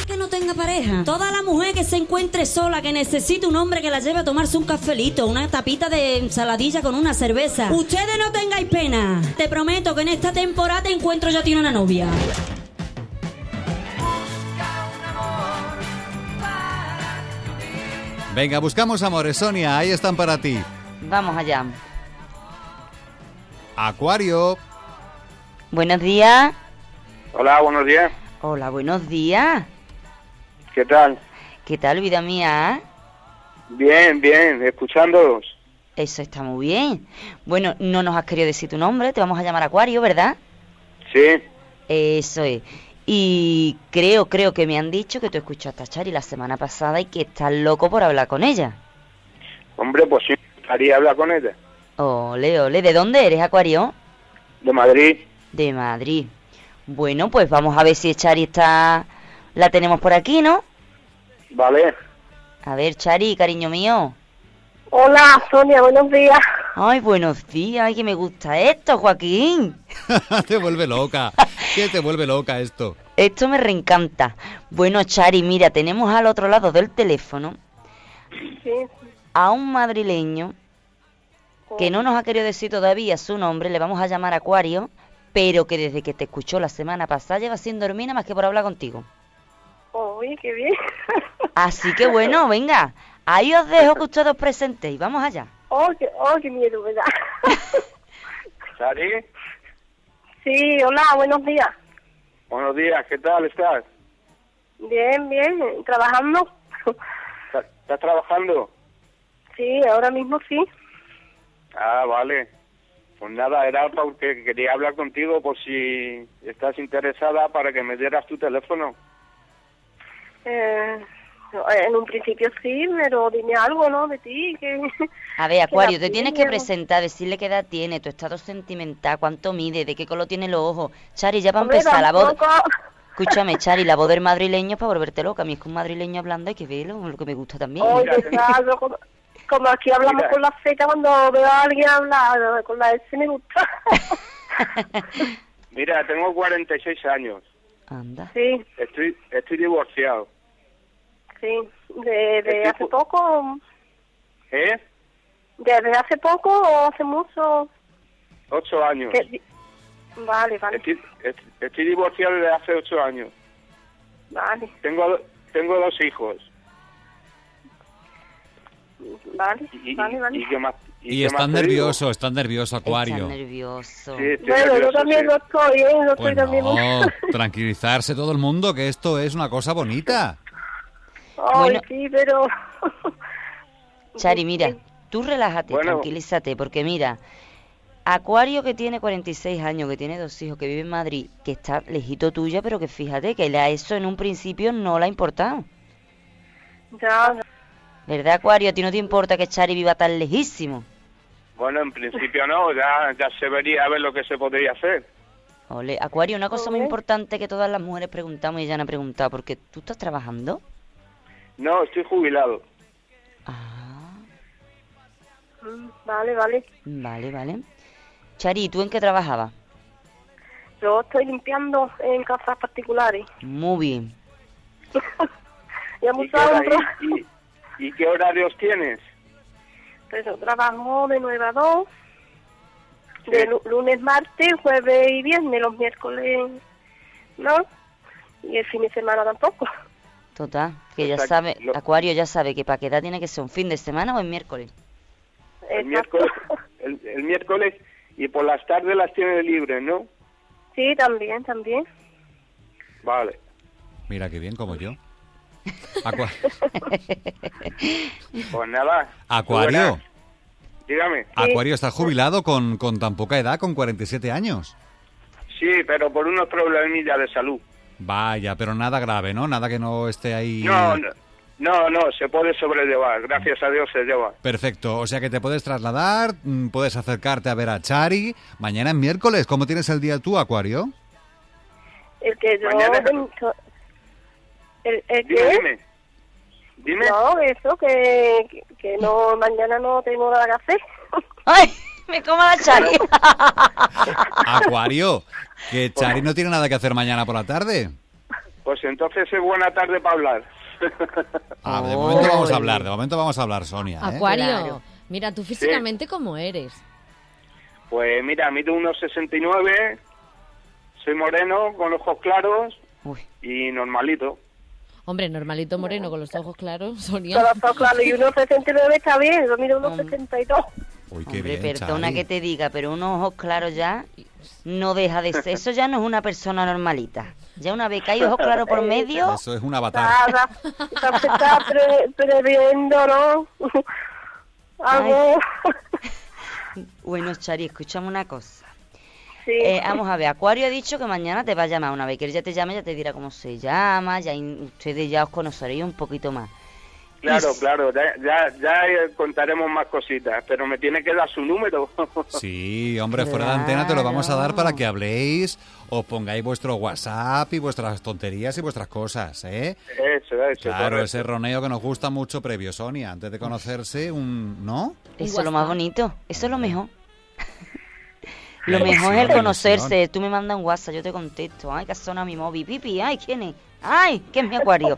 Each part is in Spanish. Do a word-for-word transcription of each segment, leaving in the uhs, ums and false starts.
Que no tenga pareja. Toda la mujer que se encuentre sola, que necesite un hombre que la lleve a tomarse un cafelito, una tapita de ensaladilla con una cerveza. Ustedes no tengáis pena. Te prometo que en esta temporada te encuentro ya tiene una novia. Venga, buscamos amores, Sonia, ahí están para ti. Vamos allá. Acuario. Buenos días. Hola, buenos días. Hola, buenos días. ¿Qué tal? ¿Qué tal, vida mía? Bien, bien, escuchándolos. Eso está muy bien. Bueno, no nos has querido decir tu nombre, te vamos a llamar Acuario, ¿verdad? Sí. Eso es. Y creo, creo que me han dicho que tú escuchaste a Chari la semana pasada y que estás loco por hablar con ella. Hombre, pues sí, haría hablar con ella. Ole, ole, ¿de dónde eres, Acuario? De Madrid. De Madrid. Bueno, pues vamos a ver si Chari está... La tenemos por aquí, ¿no? Vale. A ver, Chari, cariño mío. Hola, Sonia, buenos días. Ay, buenos días, ay, que me gusta esto, Joaquín. Te vuelve loca, que te vuelve loca esto. Esto me reencanta. Bueno, Chari, mira, tenemos al otro lado del teléfono Sí. a un madrileño que no nos ha querido decir todavía su nombre, le vamos a llamar Acuario, pero que desde que te escuchó la semana pasada lleva sin dormir nada más que por hablar contigo. Uy, qué bien. Así que bueno, venga, ahí os dejo que ustedes os presentéis, vamos allá. Oh, qué, oh, qué miedo, ¿verdad? ¿Sari? Sí, hola, buenos días. Buenos días, ¿qué tal estás? Bien, bien, trabajando. ¿Estás, estás trabajando? Sí, ahora mismo sí. Ah, vale. Pues nada, era porque quería hablar contigo por si estás interesada para que me dieras tu teléfono. Eh, en un principio sí, pero dime algo, ¿no? De ti. Que, A ver, Acuario, que te tienes que presentar, decirle qué edad tiene, tu estado sentimental, cuánto mide, de qué color tiene los ojos. Chari, ya para Hombre, empezar, la voz... tampoco... Escúchame, Chari, la voz del madrileño es para volverte loca. A mí es que un madrileño hablando hay que verlo, lo que me gusta también. Oh, Mira, verdad, yo como, como aquí hablamos Mira. con la Z, cuando veo a alguien hablar con la S me gusta. Mira, tengo cuarenta y seis años. Anda. Sí, Estoy estoy divorciado. sí. De, de Estoy hace pu- poco... ¿Eh? ¿Desde hace poco o hace mucho? Ocho años. Que- Vale, vale, Estoy, est- estoy divorciado desde hace ocho años. vale, Tengo do- tengo dos hijos. vale, Y, vale, vale. y, qué más, Y, qué están más te digo? nervioso, están nervioso, Acuario. Está nervioso. Sí, estoy Bueno, yo nervioso, también sí. lo estoy, ¿eh? Lo estoy Pues también. no, tranquilizarse todo el mundo, que esto es una cosa bonita. Ay, Bueno. sí, pero... Chari, mira, tú relájate, Bueno. tranquilízate, porque mira, Acuario que tiene cuarenta y seis años, que tiene dos hijos, que vive en Madrid, que está lejito tuya, pero que fíjate que a eso en un principio no le ha importado. Ya, ¿Verdad, Acuario? A ti no te importa que Chari viva tan lejísimo. Bueno, en principio no, ya, ya se vería a ver lo que se podría hacer. Ole, Acuario, una cosa muy Ole. importante que todas las mujeres preguntamos y ella no ha preguntado, porque tú estás trabajando. No, estoy jubilado. Ah, mm, vale, vale. vale, vale. Chari, ¿tú en qué trabajabas? Yo estoy limpiando en casas particulares. Muy bien. Ya ¿Y mucho qué, hora- hombro. y- y- y qué horarios tienes? Pues yo trabajo de nueve a dos, Sí. de lu- lunes, martes, jueves y viernes, los miércoles no, y el fin de semana tampoco. Total, que ya O sea, sabe, lo- Acuario ya sabe que para qué edad tiene que ser un fin de semana o el miércoles. El Exacto. miércoles, el, el miércoles y por las tardes las tienes libres, ¿no? Sí, también, también. Vale. Mira qué bien, como yo. Acua- Pues nada. Acuario, buenas. Dígame. Acuario, ¿estás jubilado con, con tan poca edad, con cuarenta y siete años? Sí, pero por unos problemillas de salud. Vaya, pero nada grave, ¿no? Nada que no esté ahí... No, no, no, no, se puede sobrellevar. Gracias a Dios se lleva. Perfecto, o sea que te puedes trasladar, mm, puedes acercarte a ver a Chari. Mañana es miércoles, ¿cómo tienes el día tú, Acuario? El que yo... Mañana- El, el Dime, que... dime. Dime. No, eso, que, que, que no, mañana no tengo nada que hacer. ¡Ay! Me como la Chari. Acuario, que Chari no tiene nada que hacer mañana por la tarde. Pues entonces es buena tarde para hablar. Ah, de momento vamos a hablar, de momento vamos a hablar, Sonia. ¿eh? Acuario, Claro. mira, tú físicamente ¿cómo eres? Pues mira, mido unos sesenta y nueve, soy moreno, con ojos claros Uy, y normalito. Hombre, normalito moreno con los ojos claros, Sonia. Pero está claro, y uno sesenta y nueve está bien, yo mido unos sesenta y dos. Uy, qué hombre, bien, perdona Chari. que te diga, pero unos ojos claros ya no deja de ser. Eso ya no es una persona normalita. Ya una vez que hay ojos claros por medio, Eso es un avatar. Nada, está, se está pre- previendo, ¿no? Algo. bueno, Chari, escúchame una cosa. Sí. Eh, vamos a ver, Acuario ha dicho que mañana te va a llamar. Una vez que él ya te llame, ya te dirá cómo se llama, ya in- ustedes ya os conoceréis un poquito más. Claro, Y- claro, ya, ya, ya eh, contaremos más cositas, pero me tiene que dar su número. Sí, hombre, fuera de antena te lo vamos a dar Claro. para que habléis, os pongáis vuestro WhatsApp y vuestras tonterías y vuestras cosas, ¿eh? Eso, eso. Claro, correcto. ese roneo que nos gusta mucho previo, Sonia, antes de conocerse, un... ¿no? Eso es lo más bonito, eso es lo mejor. Lo La mejor es el ilusión, la conocerse. ilusión. Tú me mandas un WhatsApp, yo te contesto. Ay, que suena mi móvil. Pipi, ay, ¿quién es? Ay, que es mi Acuario.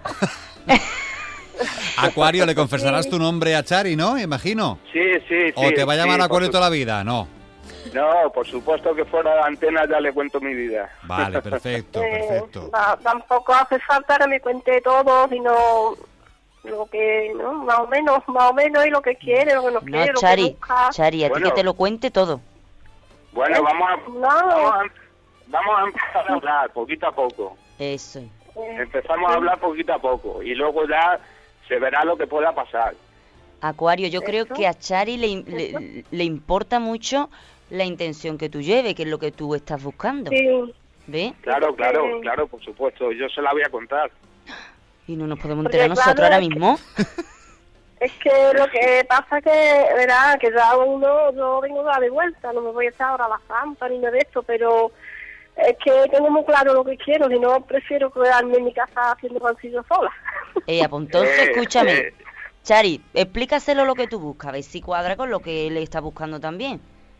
Acuario, le confesarás tu nombre a Chari, ¿no? Imagino. Sí, sí, sí. O te va a llamar sí, Acuario por toda la vida, no. su- No, por supuesto que fuera de antena ya le cuento mi vida. Vale, perfecto, Eh, perfecto. va- tampoco hace falta que me cuente todo, sino lo que, ¿no? Más o menos, más o menos, y lo que quiere, lo que no, No, quiere, lo que Chari, busca. Chari, a ti Bueno. que te lo cuente todo. Bueno, ¿Eh? vamos a, No. vamos a, vamos a empezar a hablar poquito a poco. Eso. Eh, Empezamos a hablar poquito a poco y luego ya se verá lo que pueda pasar. Acuario, yo creo ¿Eso? que a Chari le, le, le importa mucho la intención que tú lleves, que es lo que tú estás buscando. sí. ¿Ves? Claro, claro, Eh. claro, por supuesto. Yo se la voy a contar. Y no nos podemos Porque, enterar nosotros claro, ahora es que- mismo. Es que lo que pasa que, verá, que ya uno, yo vengo de la de vuelta, no me voy a echar ahora a la zampa ni nada de esto, pero es que tengo muy claro lo que quiero, si no prefiero quedarme en mi casa haciendo pancillo sola. Ella, pues entonces, Eh, escúchame. eh. Chari, explícaselo lo que tú buscas, a ver si cuadra con lo que él está buscando también.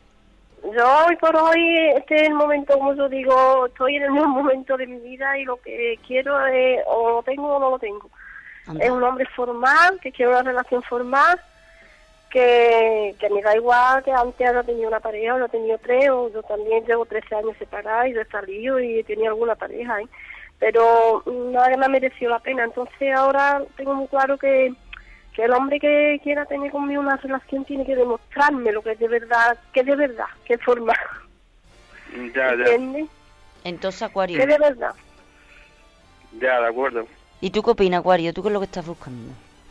Yo hoy por hoy, este es el momento, como yo digo, estoy en el mismo momento de mi vida y lo que quiero es o lo tengo o no lo tengo. Anda. Es un hombre formal, que quiere una relación formal, que, que me da igual que antes haya tenido una pareja o no he tenido tres, o yo también llevo trece años separada y yo he salido y he tenido alguna pareja, ¿eh? Pero nada me ha merecido la pena. Entonces ahora tengo muy claro que, que el hombre que quiera tener conmigo una relación tiene que demostrarme lo que es de verdad, que es de verdad, que es formal. Ya, ya, ¿Entiendes? Entonces, Acuario. Que es de verdad. ya, de acuerdo. ¿Y tú qué opinas, Acuario? ¿Tú qué es lo que estás buscando?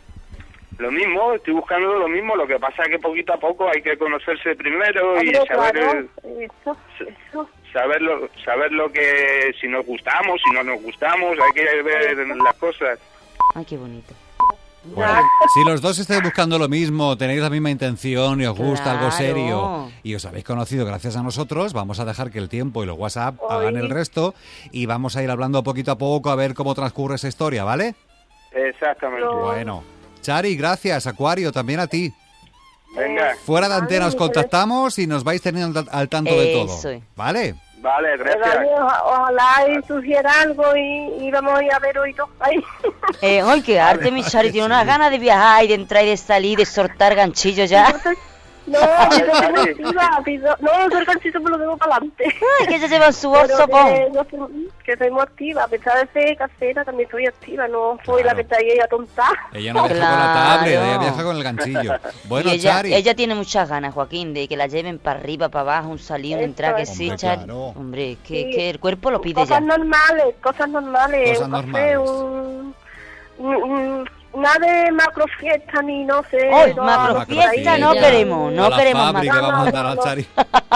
Lo mismo, estoy buscando lo mismo, lo que pasa es que poquito a poco hay que conocerse primero y Hombre, saber claro, el- eso, eso. saber lo, saber lo que, si nos gustamos, si no nos gustamos, hay que ver las cosas. Ay, qué bonito. Bueno, si los dos estáis buscando lo mismo, tenéis la misma intención y os gusta algo Claro. serio y os habéis conocido gracias a nosotros, vamos a dejar que el tiempo y los WhatsApp hagan el resto y vamos a ir hablando poquito a poco a ver cómo transcurre esa historia, ¿vale? Exactamente. No. Bueno, Chari, gracias, Acuario, también a ti. Venga, Fuera de Vale, antena os muchas contactamos y nos vais teniendo al, al tanto de todo, Eso es. ¿vale? vale, Pero, gracias. oja- ojalá y surgiera algo y, y vamos a ir a ver hoy todo ahí. Eh, ¡Ay, qué arte, mi Chari! Tiene unas ganas de viajar y de entrar y de salir, de soltar ganchillos ya. No, si soy muy activa, si so- no, yo el ganchito me lo tengo para adelante. Ay, que ella lleva su Pero bolso, que, pon. yo soy, que soy muy activa, a pesar de ser casera, también soy activa, no soy Claro. la que está ahí a tontar. Ella no viaja con la Claro. tablet, ella viaja con el ganchillo. Bueno, y ella, Chari, ella tiene muchas ganas, Joaquín, de que la lleven para arriba, para abajo, un salir, un Eso entrar, que es. sí, Hombre, Chari. claro. Hombre, que, Sí. que el cuerpo lo pide Cosas ya. normales, cosas normales. Cosas un café, normales. un, un- un- nada de macro fiesta ni no sé. ¡Ay, no, macro no, fiesta! ahí. No Ya. queremos, no a la queremos fábrica más. vamos a No, mandar no, a no. Chari.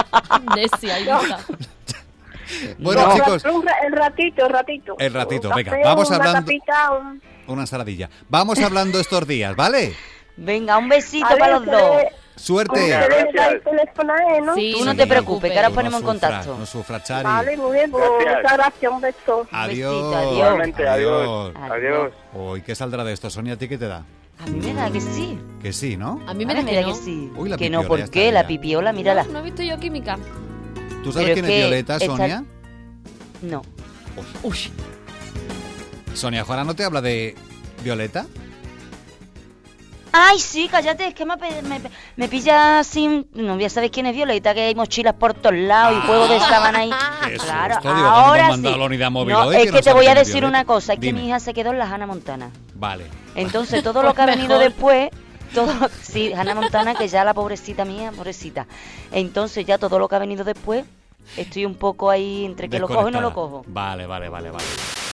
Necia, hija. Bueno, No. chicos, Un ra- el ratito, el ratito. El ratito, Un venga, café, vamos una hablando- tapita, un- una ensaladilla. Vamos hablando estos días, ¿vale? Venga, un besito A ver, para los se dos. le- Suerte. Venga. se le da Gracias. el teléfono a él, ¿no? Sí, Tú no sí, te no preocupes, que ahora No ponemos en sufra, contacto. No sufra, Chari. Vale, muy bien, pues Gracias. muchas gracias, un beso. Adiós. besito, adiós. Igualmente, adiós. Adiós. Adiós. Uy, ¿qué saldrá de esto, Sonia? ¿A ti qué te da? A mí me da que sí. Que sí, ¿no? A mí me Ahora da me que da no. que sí. Uy, la que no, pipiola ¿por ya qué? está La ya. pipiola, mírala. No, no he visto yo química. ¿Tú sabes Pero quién es es que Violeta, esta- Sonia? No. Uy, Sonia, Juana, ¿no te habla de Violeta? Ay, sí, cállate, es que me, me, me pilla sin... No, ya sabes quién es Violeta, que hay mochilas por todos lados y juegos de sábana ahí. Eso, Claro, esto, digo, ahora ¿cómo mandado sí. la unidad móvil No, hoy es que que, no te sabe voy a quién es decir una Violeta? cosa, es Dime. que mi hija se quedó en la Hannah Montana. Vale. Entonces, todo lo que ha venido Mejor. después... Todo, sí, Hannah Montana, que ya la pobrecita mía, pobrecita. Entonces, ya todo lo que ha venido después, estoy un poco ahí entre que lo cojo y no lo Desconectada. cojo. Vale, vale, vale, vale.